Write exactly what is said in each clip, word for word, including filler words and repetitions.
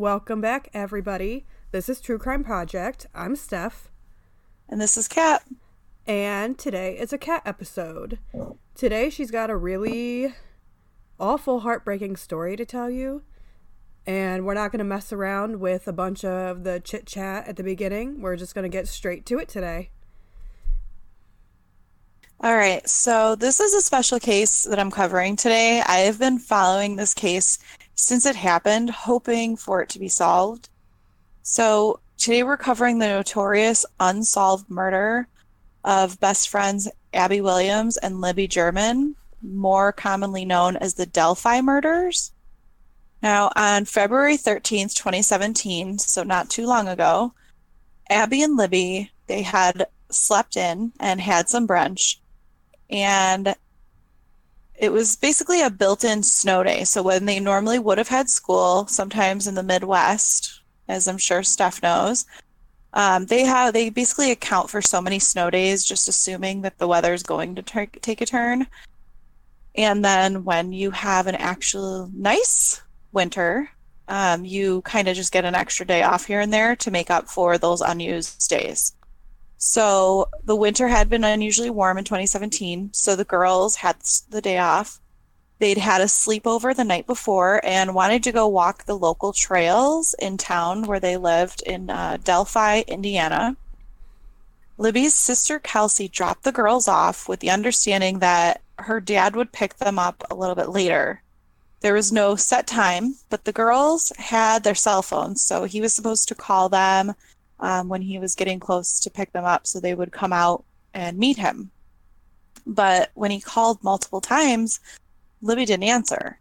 Welcome back, everybody. This is True Crime Project. I'm Steph. And this is Kat. And today is a Kat episode. Today she's got a really awful, heartbreaking story to tell you. And we're not going to mess around with a bunch of the chit-chat at the beginning. We're just going to get straight to it today. All right, so this is a special case that I'm covering today. I have been following this case since it happened, hoping for it to be solved. So today we're covering the notorious unsolved murder of best friends Abby Williams and Libby German, more commonly known as the Delphi murders. Now, on February thirteenth, twenty seventeen, so not too long ago, Abby and Libby, they had slept in and had some brunch. And it was basically a built-in snow day. So when they normally would have had school, sometimes in the Midwest, as I'm sure Steph knows, um, they have they basically account for so many snow days, just assuming that the weather is going to ter- take a turn. And then when you have an actual nice winter, um, you kind of just get an extra day off here and there to make up for those unused days. So the winter had been unusually warm in twenty seventeen, so the girls had the day off. They'd had a sleepover the night before and wanted to go walk the local trails in town where they lived in uh, Delphi, Indiana. Libby's sister Kelsey dropped the girls off with the understanding that her dad would pick them up a little bit later. There was no set time, but the girls had their cell phones, so he was supposed to call them Um, when he was getting close to pick them up so they would come out and meet him. But when he called multiple times, Libby didn't answer.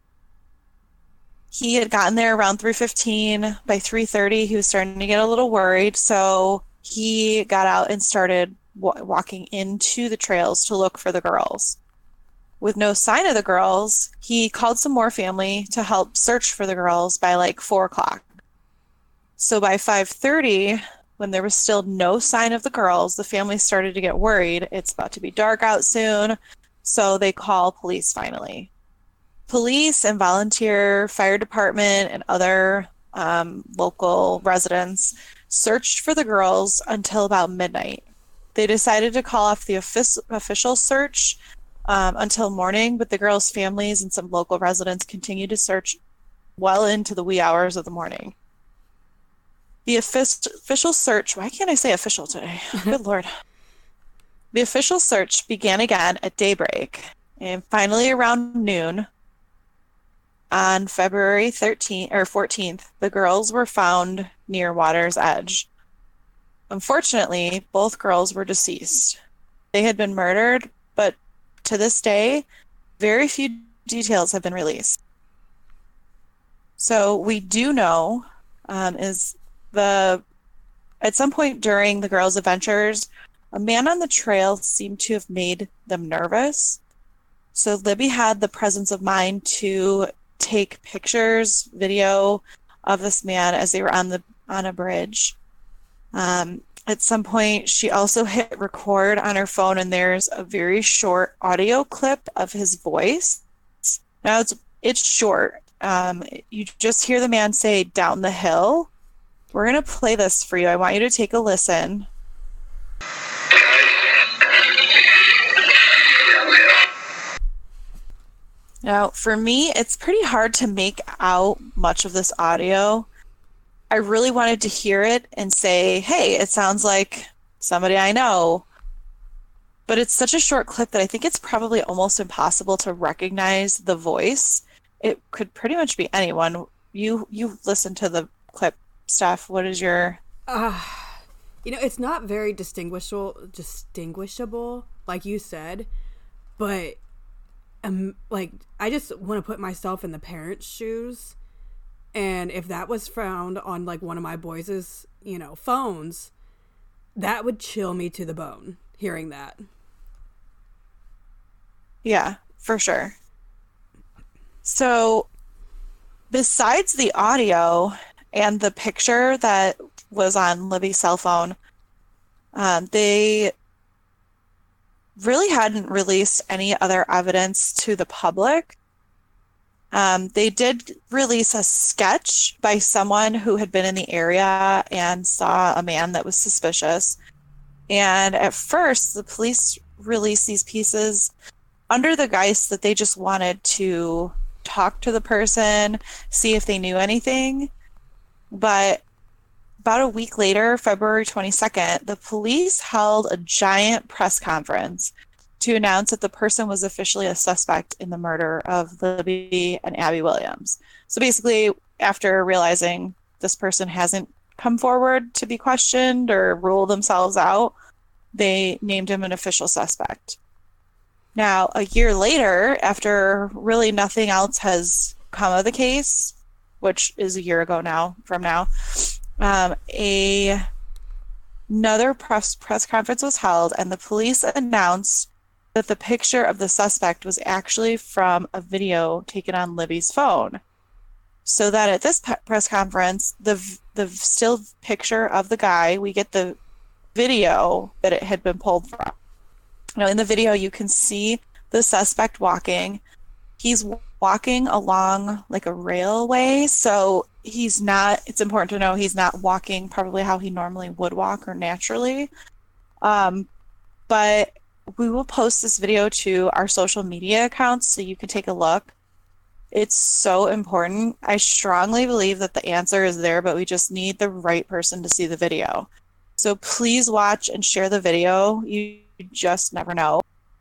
He had gotten there around three fifteen. By three thirty, he was starting to get a little worried, so he got out and started w- walking into the trails to look for the girls. With no sign of the girls, he called some more family to help search for the girls by like four o'clock. So by five thirty, when there was still no sign of the girls, the family started to get worried. It's about to be dark out soon, so they call police finally. Police and volunteer fire department and other um, local residents searched for the girls until about midnight. They decided to call off the offic- official search um, until morning, but the girls' families and some local residents continued to search well into the wee hours of the morning. The official search, why can't I say official today? Good Lord. The official search began again at daybreak, and finally around noon on February thirteenth or fourteenth, the girls were found near water's edge. Unfortunately, both girls were deceased. They had been murdered, but to this day, very few details have been released. So we do know um, is The, at some point during the girls' adventures, a man on the trail seemed to have made them nervous. So Libby had the presence of mind to take pictures, video of this man as they were on the on a bridge. Um, at some point, she also hit record on her phone, and there's a very short audio clip of his voice. Now it's it's short. Um, you just hear the man say "down the hill." We're going to play this for you. I want you to take a listen. Now, for me, it's pretty hard to make out much of this audio. I really wanted to hear it and say, hey, it sounds like somebody I know. But it's such a short clip that I think it's probably almost impossible to recognize the voice. It could pretty much be anyone. You, you listen to the clip. Steph, what is your... Uh, you know, it's not very distinguishable, distinguishable, like you said, but, um, like, I just want to put myself in the parents' shoes, and if that was found on, like, one of my boys' you know, phones, that would chill me to the bone, hearing that. Yeah, for sure. So, besides the audio and the picture that was on Libby's cell phone, um, they really hadn't released any other evidence to the public. Um, they did release a sketch by someone who had been in the area and saw a man that was suspicious. And at first, the police released these pieces under the guise that they just wanted to talk to the person, see if they knew anything. But about a week later, February twenty-second, the police held a giant press conference to announce that the person was officially a suspect in the murder of Libby and Abby Williams. So basically, after realizing this person hasn't come forward to be questioned or rule themselves out, they named him an official suspect. Now, a year later, after really nothing else has come of the case, which is a year ago now, from now, um, a another press press conference was held, and the police announced that the picture of the suspect was actually from a video taken on Libby's phone. So that at this pe- press conference, the the still picture of the guy, we get the video that it had been pulled from. Now, in the video, you can see the suspect walking. He's walking along like a railway, so he's not, it's important to know he's not walking probably how he normally would walk or naturally. Um, but we will post this video to our social media accounts so you can take a look. It's so important. I strongly believe that the answer is there, but we just need the right person to see the video. So please watch and share the video. You just never know.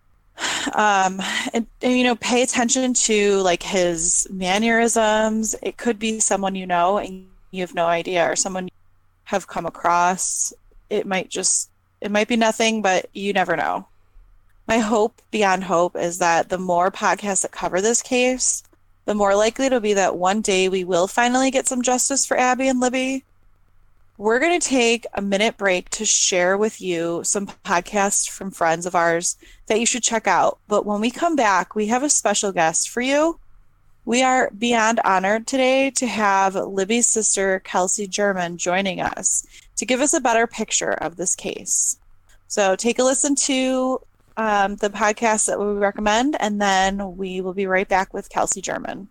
Um, and, and, you know, pay attention to like his mannerisms. It could be someone you know and you have no idea, or someone you have come across. It might just, it might be nothing, but you never know. My hope beyond hope is that the more podcasts that cover this case, the more likely it'll be that one day we will finally get some justice for Abby and Libby. We're going to take a minute break to share with you some podcasts from friends of ours that you should check out. But when we come back, we have a special guest for you. We are beyond honored today to have Libby's sister, Kelsey German, joining us to give us a better picture of this case. So take a listen to um, the podcast that we recommend, and then we will be right back with Kelsey German.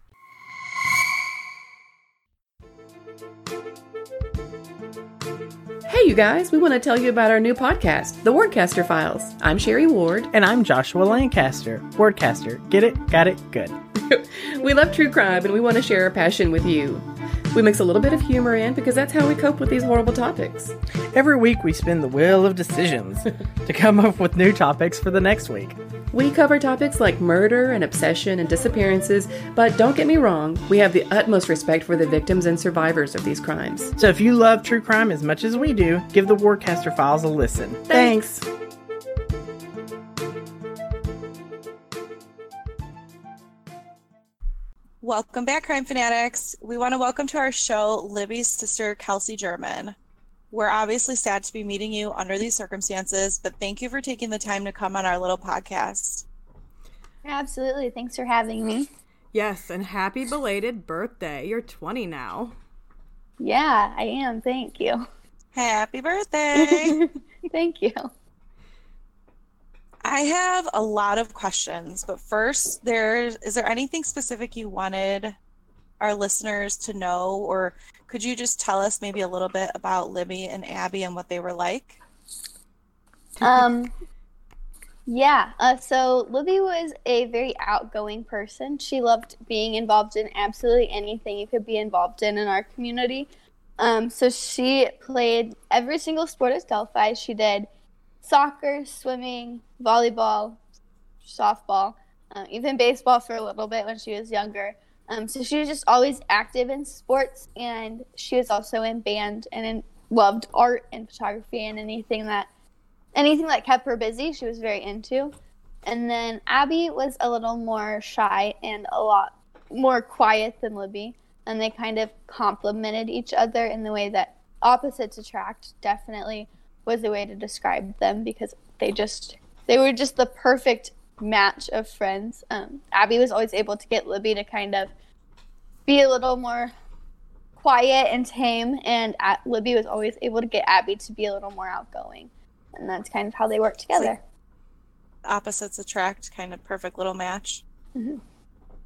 Hey, you guys, we want to tell you about our new podcast, The Wordcaster Files. I'm Sherry Ward. And I'm Joshua Lancaster. Wordcaster. Get it? Got it? Good. We love true crime, and we want to share our passion with you. We mix a little bit of humor in because that's how we cope with these horrible topics. Every week we spin the wheel of decisions to come up with new topics for the next week. We cover topics like murder and obsession and disappearances, but don't get me wrong, we have the utmost respect for the victims and survivors of these crimes. So if you love true crime as much as we do, give the Wordcaster Files a listen. Thanks! Thanks. Welcome back, crime fanatics. We want to welcome to our show Libby's sister, Kelsey German. We're obviously sad to be meeting you under these circumstances, but thank you for taking the time to come on our little podcast. Absolutely. Thanks for having me. Yes, and happy belated birthday. You're twenty now. Yeah, I am. Thank you. Happy birthday. Thank you. I have a lot of questions, but first, there's is there anything specific you wanted our listeners to know, or could you just tell us maybe a little bit about Libby and Abby and what they were like? Um, yeah. Uh, so Libby was a very outgoing person. She loved being involved in absolutely anything you could be involved in in our community. Um, so she played every single sport at Delphi. She did soccer, swimming, volleyball, softball, um, even baseball for a little bit when she was younger. Um, so she was just always active in sports, and she was also in band and in, loved art and photography and anything that anything that kept her busy, she was very into. And then Abby was a little more shy and a lot more quiet than Libby, and they kind of complemented each other in the way that opposites attract definitely was the way to describe them, because they just they were just the perfect match of friends. Um, Abby was always able to get Libby to kind of be a little more quiet and tame, and at, Libby was always able to get Abby to be a little more outgoing, and that's kind of how they worked together. Like opposites attract, kind of perfect little match. Mm-hmm.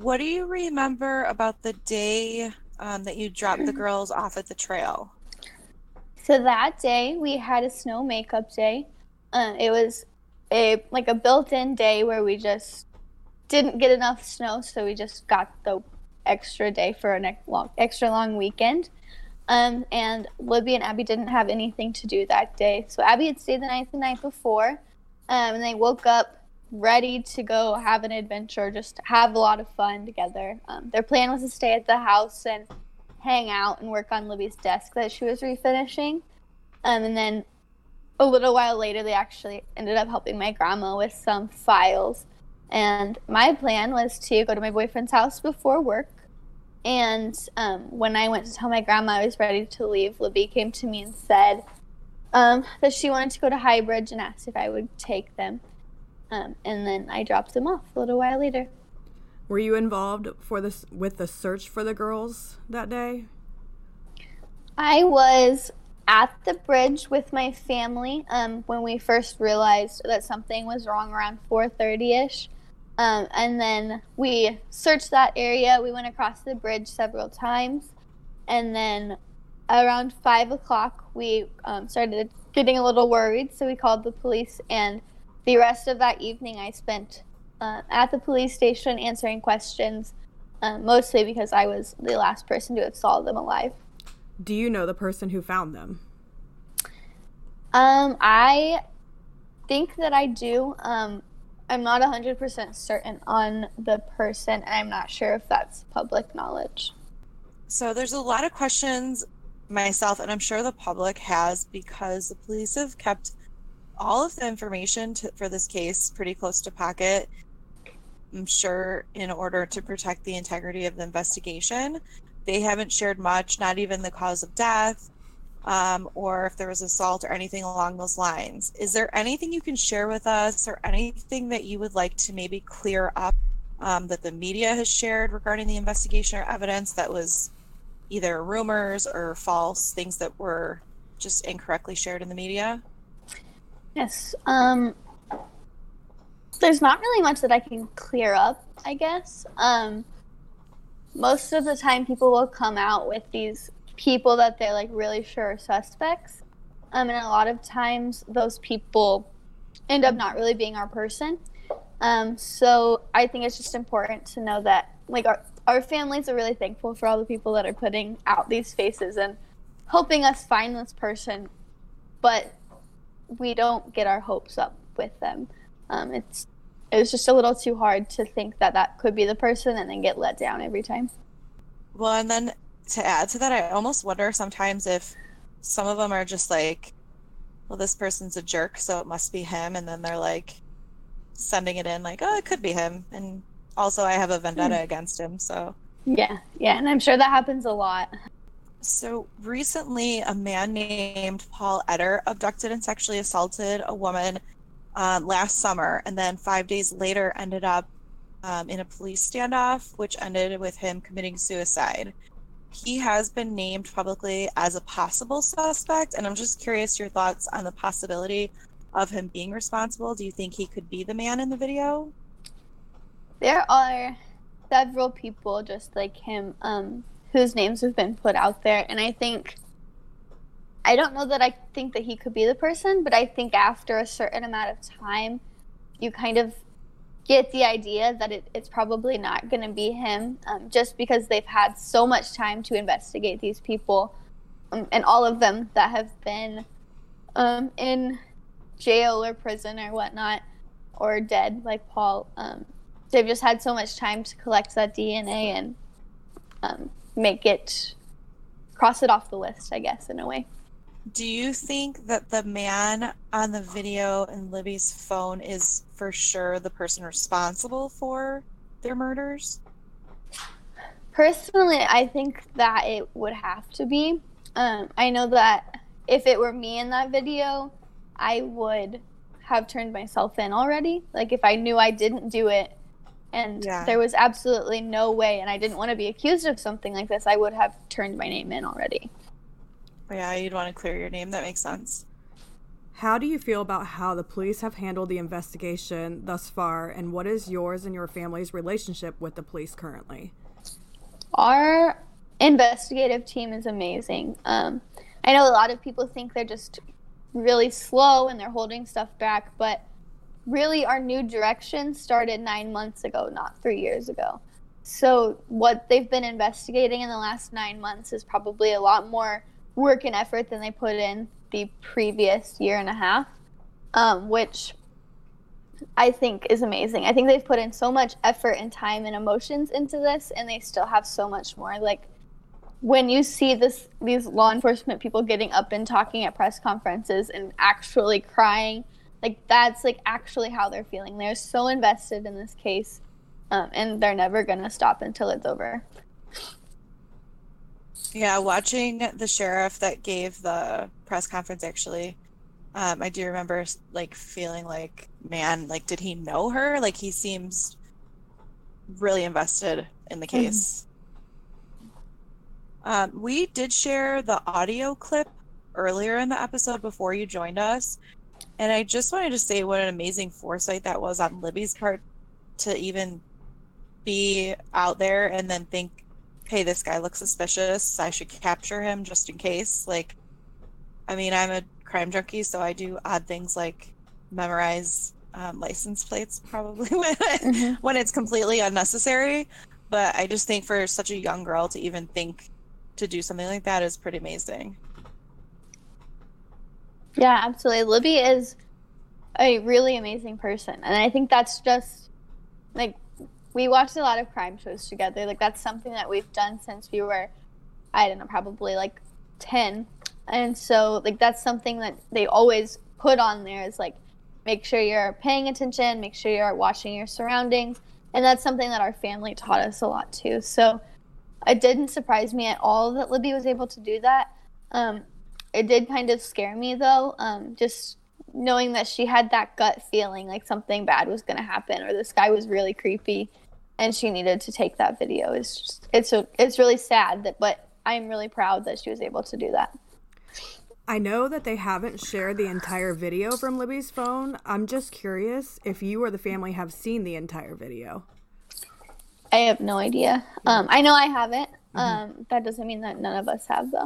what do you remember about the day um, that you dropped the girls off at the trail? So that day we had a snow makeup day. Uh, it was a like a built-in day where we just didn't get enough snow, so we just got the extra day for an long, extra long weekend. Um, and Libby and Abby didn't have anything to do that day. So Abby had stayed the night the night before, um, and they woke up ready to go have an adventure, just have a lot of fun together. Um, their plan was to stay at the house and hang out and work on Libby's desk that she was refinishing. Um, and then a little while later, they actually ended up helping my grandma with some files. And my plan was to go to my boyfriend's house before work. And um, when I went to tell my grandma I was ready to leave, Libby came to me and said um, that she wanted to go to Highbridge and asked if I would take them. Um, and then I dropped them off a little while later. Were you involved for this with the search for the girls that day? I was at the bridge with my family um, when we first realized that something was wrong around four thirty-ish. Um, and then we searched that area. We went across the bridge several times. And then around five o'clock, we um, started getting a little worried. So we called the police. And the rest of that evening, I spent uh, at the police station answering questions, uh, mostly because I was the last person to have saw them alive. Do you know the person who found them? Um, I think that I do. Um, I'm not one hundred percent certain on the person, and I'm not sure if that's public knowledge. So there's a lot of questions myself, and I'm sure the public has, because the police have kept all of the information to, for this case pretty close to pocket. I'm sure in order to protect the integrity of the investigation. They haven't shared much, not even the cause of death, um, or if there was assault or anything along those lines. Is there anything you can share with us, or anything that you would like to maybe clear up um, that the media has shared regarding the investigation or evidence that was either rumors or false things that were just incorrectly shared in the media? Yes. Um, there's not really much that I can clear up, I guess. Um, most of the time people will come out with these people that they're like really sure are suspects. Um, and a lot of times those people end up not really being our person. Um, so I think it's just important to know that like our, our families are really thankful for all the people that are putting out these faces and helping us find this person, but we don't get our hopes up with them. Um, it's it was just a little too hard to think that that could be the person and then get let down every time. Well, and then to add to that, I almost wonder sometimes if some of them are just like, well, this person's a jerk, so it must be him. And then they're like sending it in like, oh, it could be him. And also I have a vendetta mm. against him. So yeah, yeah. And I'm sure that happens a lot. So recently a man named Paul Etter abducted and sexually assaulted a woman uh, last summer, and then five days later ended up um, in a police standoff, which ended with him committing suicide. He has been named publicly as a possible suspect, and I'm just curious your thoughts on the possibility of him being responsible. Do you think he could be the man in the video? There are several people just like him um, whose names have been put out there, and I think I don't know that I think that he could be the person, but I think after a certain amount of time, you kind of get the idea that it, it's probably not going to be him, um, just because they've had so much time to investigate these people, um, and all of them that have been um, in jail or prison or whatnot, or dead, like Paul. Um, they've just had so much time to collect that D N A and um, make it, cross it off the list, I guess, in a way. Do you think that the man on the video in Libby's phone is for sure the person responsible for their murders? Personally, I think that it would have to be. Um, I know that if it were me in that video, I would have turned myself in already. Like if I knew I didn't do it and yeah. there was absolutely no way and I didn't want to be accused of something like this, I would have turned my name in already. Yeah, you'd want to clear your name. That makes sense. How do you feel about how the police have handled the investigation thus far, and what is yours and your family's relationship with the police currently? Our investigative team is amazing. Um, I know a lot of people think they're just really slow and they're holding stuff back, but really our new direction started nine months ago, not three years ago. So what they've been investigating in the last nine months is probably a lot more work and effort than they put in the previous year and a half, um, which I think is amazing. I think they've put in so much effort and time and emotions into this, and they still have so much more. Like, when you see this, these law enforcement people getting up and talking at press conferences and actually crying, like, that's, like, actually how they're feeling. They're so invested in this case, um, and they're never going to stop until it's over. Yeah, watching the sheriff that gave the press conference, actually, um, I do remember, like, feeling like, man, like, did he know her? Like, he seems really invested in the case. Mm-hmm. Um, we did share the audio clip earlier in the episode before you joined us, and I just wanted to say what an amazing foresight that was on Libby's part to even be out there and then think, hey, this guy looks suspicious, I should capture him just in case. Like, I mean, I'm a crime junkie, so I do odd things like memorize um, license plates probably when, mm-hmm. when it's completely unnecessary. But I just think for such a young girl to even think to do something like that is pretty amazing. Yeah, absolutely. Libby is a really amazing person. And I think that's just, like, we watched a lot of crime shows together. Like, that's something that we've done since we were, I don't know, probably like ten. And so, like, that's something that they always put on there is, like, make sure you're paying attention, make sure you're watching your surroundings. And that's something that our family taught us a lot, too. So it didn't surprise me at all that Libby was able to do that. Um, it did kind of scare me, though, um, just knowing that she had that gut feeling like something bad was going to happen or this guy was really creepy. And she needed to take that video. It's just, it's a, it's really sad that, but I'm really proud that she was able to do that. I know that they haven't shared the entire video from Libby's phone. I'm just curious if you or the family have seen the entire video. I have no idea. Um, I know I haven't. Mm-hmm. Um, that doesn't mean that none of us have, though.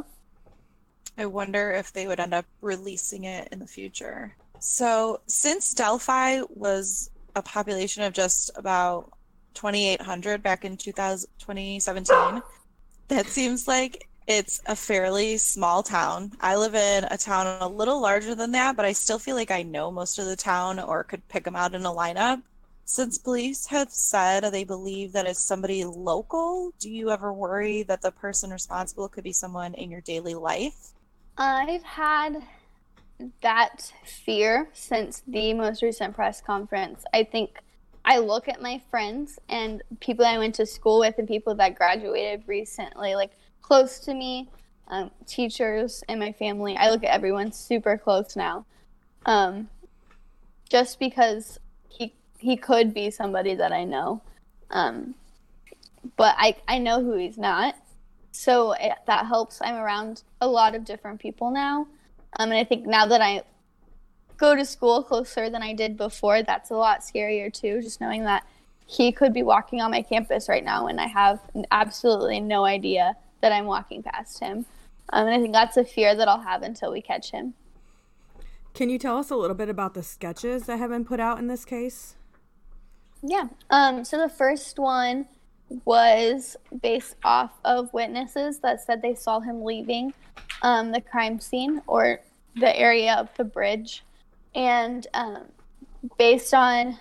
I wonder if they would end up releasing it in the future. So since Delphi was a population of just about twenty-eight hundred back in two thousand, twenty seventeen, that seems like it's a fairly small town. I live in a town a little larger than that, but I still feel like I know most of the town or could pick them out in a lineup. Since police have said they believe that it's somebody local, do you ever worry that the person responsible could be someone in your daily life? I've had that fear since the most recent press conference. I think I look at my friends and people I went to school with and people that graduated recently, like close to me, um, teachers in my family. I look at everyone super close now, um, just because he he could be somebody that I know, um, but I I know who he's not, so it, that helps. I'm around a lot of different people now, um, and I think now that I go to school closer than I did before, that's a lot scarier too, just knowing that he could be walking on my campus right now and I have absolutely no idea that I'm walking past him. Um, and I think that's a fear that I'll have until we catch him. Can you tell us a little bit about the sketches that have been put out in this case? Yeah. Um, so the first one was based off of witnesses that said they saw him leaving um, the crime scene or the area of the bridge. And um, based on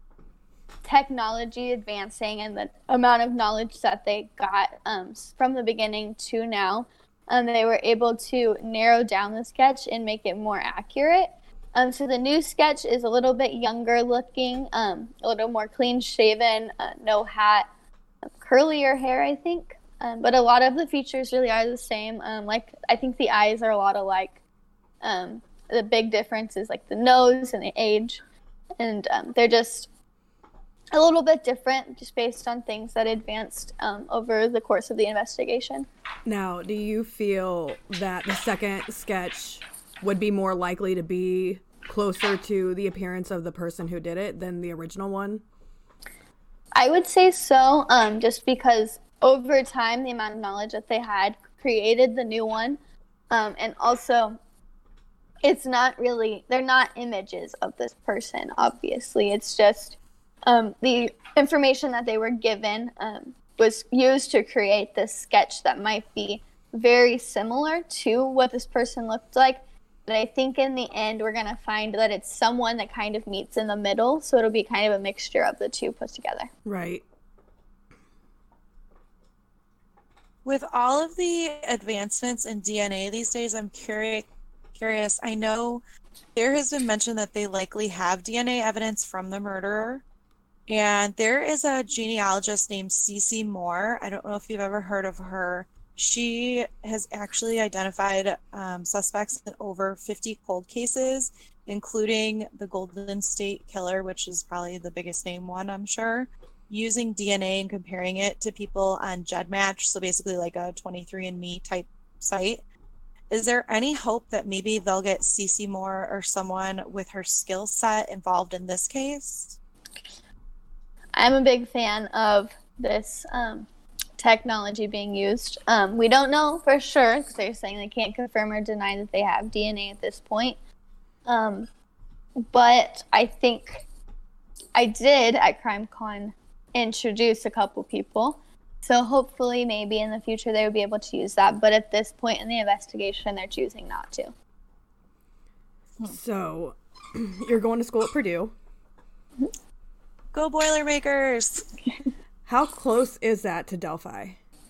technology advancing and the amount of knowledge that they got um, from the beginning to now, um, they were able to narrow down the sketch and make it more accurate. Um, so the new sketch is a little bit younger looking, um, a little more clean shaven, uh, no hat, curlier hair, I think. Um, but a lot of the features really are the same. Um, like I think the eyes are a lot alike. Um, The big difference is like the nose and the age, and um, they're just a little bit different just based on things that advanced um, over the course of the investigation. Now, do you feel that the second sketch would be more likely to be closer to the appearance of the person who did it than the original one? I would say so, um, just because over time, the amount of knowledge that they had created the new one. Um, and also, it's not really, they're not images of this person, obviously. It's just um, the information that they were given um, was used to create this sketch that might be very similar to what this person looked like. But I think in the end, we're going to find that it's someone that kind of meets in the middle. So it'll be kind of a mixture of the two put together. Right. With all of the advancements in D N A these days, I'm curious. Curious. I know there has been mention that they likely have D N A evidence from the murderer. And there is a genealogist named Cece Moore. I don't know if you've ever heard of her. She has actually identified um, suspects in over fifty cold cases, including the Golden State Killer, which is probably the biggest name one, I'm sure, using D N A and comparing it to people on GEDmatch, so basically like a twenty-three and me type site. Is there any hope that maybe they'll get Cece Moore or someone with her skill set involved in this case? I'm a big fan of this um, technology being used. Um, we don't know for sure because they're saying they can't confirm or deny that they have D N A at this point. Um, but I think I did at CrimeCon introduce a couple people. So hopefully maybe in the future they would be able to use that. But at this point in the investigation, they're choosing not to. So you're going to school at Purdue. Go Boilermakers! How close is that to Delphi?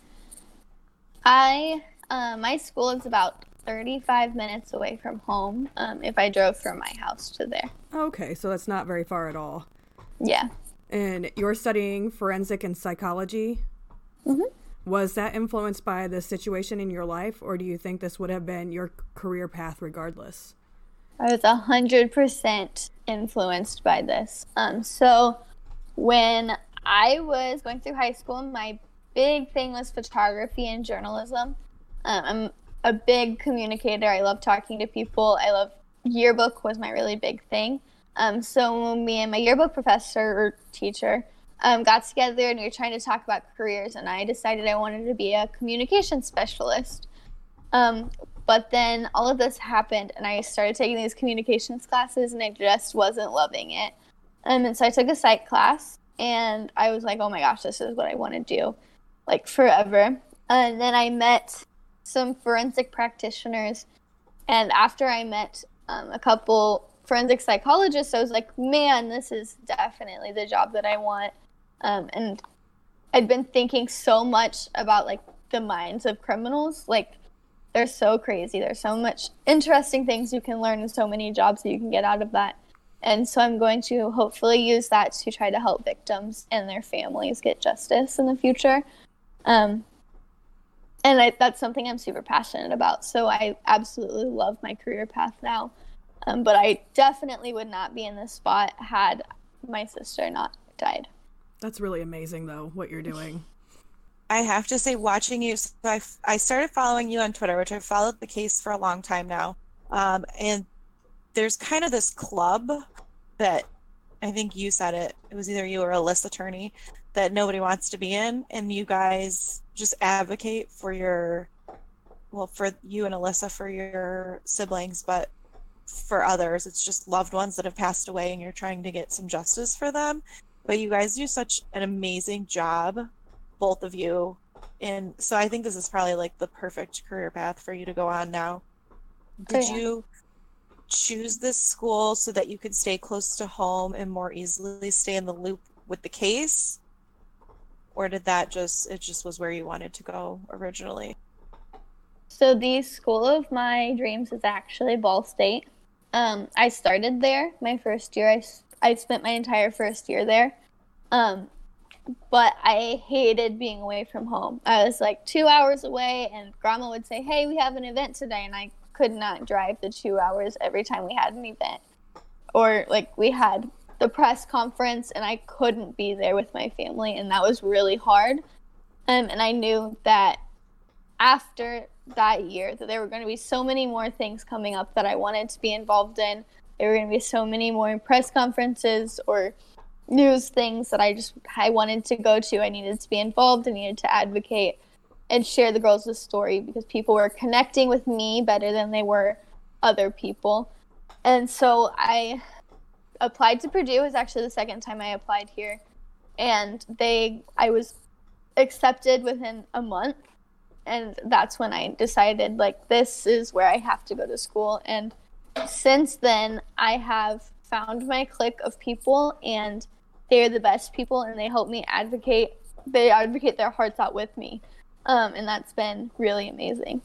I, uh, my school is about thirty-five minutes away from home um, if I drove from my house to there. Okay, so that's not very far at all. Yeah. And you're studying forensic and psychology? Mm-hmm. Was that influenced by the situation in your life, or do you think this would have been your career path regardless? I was one hundred percent influenced by this. Um, so when I was going through high school, my big thing was photography and journalism. Um, I'm a big communicator. I love talking to people. I love yearbook was my really big thing. Um, so when me and my yearbook professor or teacher um, got together and we were trying to talk about careers, and I decided I wanted to be a communication specialist. Um, but then all of this happened, and I started taking these communications classes, and I just wasn't loving it. Um, and so I took a psych class, and I was like, oh my gosh, this is what I want to do, like forever. And then I met some forensic practitioners, and after I met um, a couple forensic psychologists, I was like, man, this is definitely the job that I want. Um, and I'd been thinking so much about like the minds of criminals. Like, they're so crazy. There's so much interesting things you can learn and so many jobs that you can get out of that. And so I'm going to hopefully use that to try to help victims and their families get justice in the future. Um, and I, that's something I'm super passionate about. So I absolutely love my career path now. Um, but I definitely would not be in this spot had my sister not died. That's really amazing, though, what you're doing. I have to say, watching you, so I, I started following you on Twitter, which I've followed the case for a long time now. Um, and there's kind of this club that, I think you said it, it was either you or a list attorney, that nobody wants to be in. And you guys just advocate for your, well, for you and Alyssa, for your siblings, but for others, it's just loved ones that have passed away and you're trying to get some justice for them. But you guys do such an amazing job, both of you. And so I think this is probably like the perfect career path for you to go on now. Did Oh, yeah. you choose this school so that you could stay close to home and more easily stay in the loop with the case? Or did that just, it just was where you wanted to go originally? So the school of my dreams is actually Ball State. Um, I started there my first year. I, s- I spent my entire first year there. Um, but I hated being away from home. I was like two hours away, and grandma would say, hey, we have an event today. And I could not drive the two hours every time we had an event. Or like we had the press conference, and I couldn't be there with my family. And that was really hard. Um, and I knew that after that year that there were going to be so many more things coming up that I wanted to be involved in. There were going to be so many more press conferences or news things that I just I wanted to go to. I needed to be involved. I needed to advocate and share the girls' story because people were connecting with me better than they were other people. And so I applied to Purdue. It was actually the second time I applied here. And they I was accepted within a month. And that's when I decided, like, this is where I have to go to school. And since then, I have found my clique of people, and they're the best people, and they help me advocate. They advocate their hearts out with me, um, and that's been really amazing.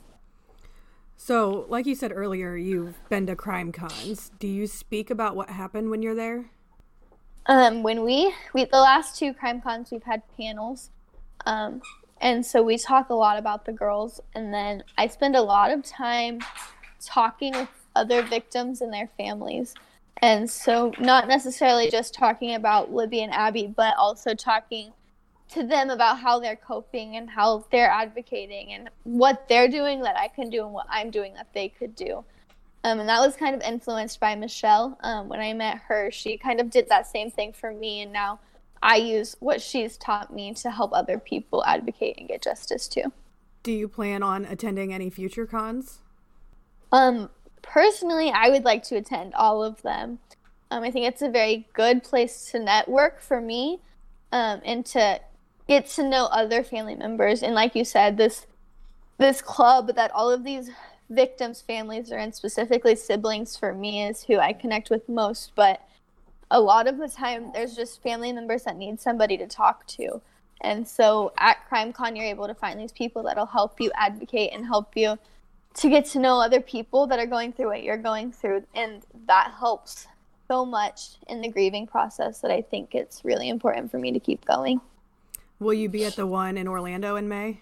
So, like you said earlier, you've been to crime cons. Do you speak about what happened when you're there? Um, when we, we the last two crime cons, we've had panels, um, and so we talk a lot about the girls, and then I spend a lot of time talking with other victims and their families. And so not necessarily just talking about Libby and Abby, but also talking to them about how they're coping and how they're advocating and what they're doing that I can do and what I'm doing that they could do. Um, and that was kind of influenced by Michelle. Um, when I met her, she kind of did that same thing for me, and now I use what she's taught me to help other people advocate and get justice too. Do you plan on attending any future cons? Um, personally, I would like to attend all of them. Um, I think it's a very good place to network for me, um, and to get to know other family members. And like you said, this this club that all of these victims' families are in, specifically siblings for me, is who I connect with most. But a lot of the time, there's just family members that need somebody to talk to. And so at CrimeCon, you're able to find these people that'll help you advocate and help you to get to know other people that are going through what you're going through. And that helps so much in the grieving process that I think it's really important for me to keep going. Will you be at the one in Orlando in May?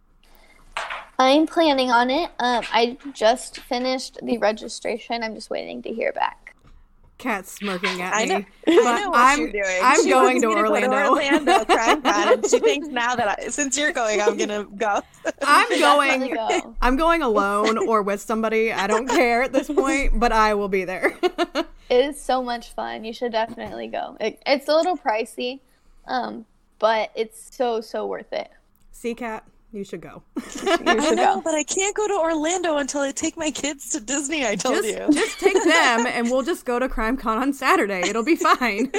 I'm planning on it. Um, I just finished the registration. I'm just waiting to hear back. Kat's smirking at I me. know, But I know what I'm, you're doing. I'm She going wants to me Orlando. Go to Orlando Crime Con, and she thinks now that I, since you're going, I'm gonna go. I'm Definitely going. go. I'm going alone or with somebody. I don't care at this point, but I will be there. It is so much fun. You should definitely go. It, it's a little pricey, um, but it's so, so worth it. See, Kat, you should go. You I should know, go. but I can't go to Orlando until I take my kids to Disney. I told Just, you. just take them, and we'll just go to CrimeCon on Saturday. It'll be fine.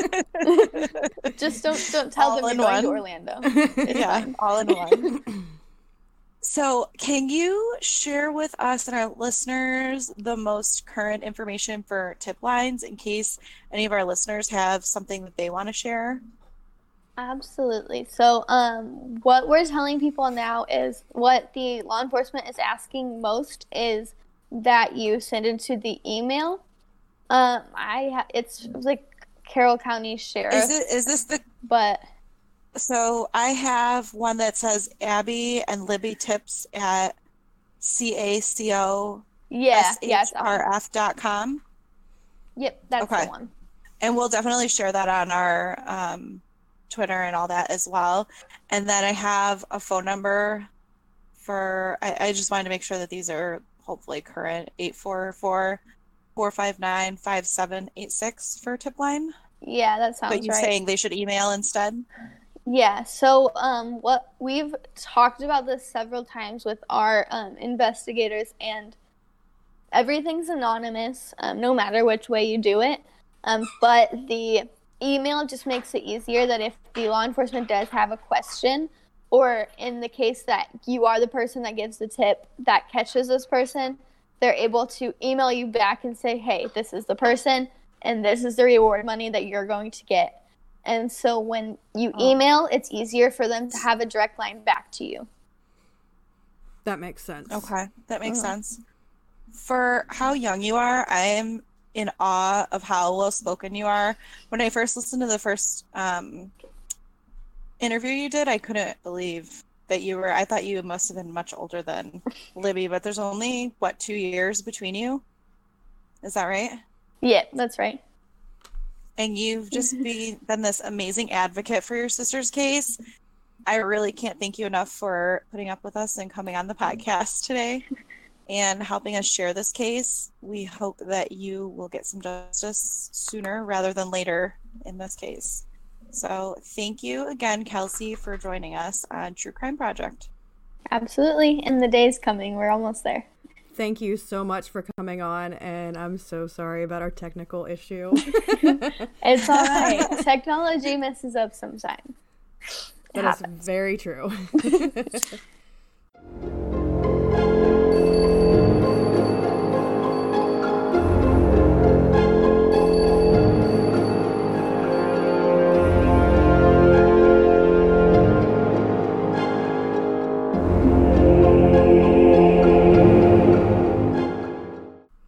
Just don't don't tell All them in you're going to one. Orlando. Yeah, all in one. So, can you share with us and our listeners the most current information for tip lines in case any of our listeners have something that they want to share? Absolutely. So, um, what we're telling people now is what the law enforcement is asking most is that you send it to the email. Um, I ha- it's like Carroll County Sheriff, Is it is this the but so I have one that says Abby and Libby tips at C A C O yeah, S yeah, H it's that R one. F dot com. Yep, that's Okay. the one. And we'll definitely share that on our um, Twitter and all that as well. And then I have a phone number for, I, I just wanted to make sure that these are hopefully current, eight four four, four five nine, five seven eight six for tip line. Yeah, that sounds But you're right. saying they should email instead? Yeah, so um, what we've talked about this several times with our um, investigators, and everything's anonymous, um, no matter which way you do it. Um, but the email just makes it easier that if the law enforcement does have a question, or in the case that you are the person that gives the tip that catches this person, they're able to email you back and say, hey, this is the person, and this is the reward money that you're going to get. And so when you email, it's easier for them to have a direct line back to you. That makes sense. Okay, that makes Uh-huh. sense. For how young you are, I am in awe of how well spoken you are. When I first listened to the first um, interview you did, I couldn't believe that you were. I thought you must have been much older than Libby, but there's only what two years between you. Is that right? Yeah, that's right. And you've just be, been this amazing advocate for your sister's case. I really can't thank you enough for putting up with us and coming on the podcast today and helping us share this case. We hope that you will get some justice sooner rather than later in this case. So thank you again, Kelsey, for joining us on True Crime Project. Absolutely. And the day's coming. We're almost there. Thank you so much for coming on, and I'm so sorry about our technical issue. It's all right. Technology messes up sometimes. That is very true.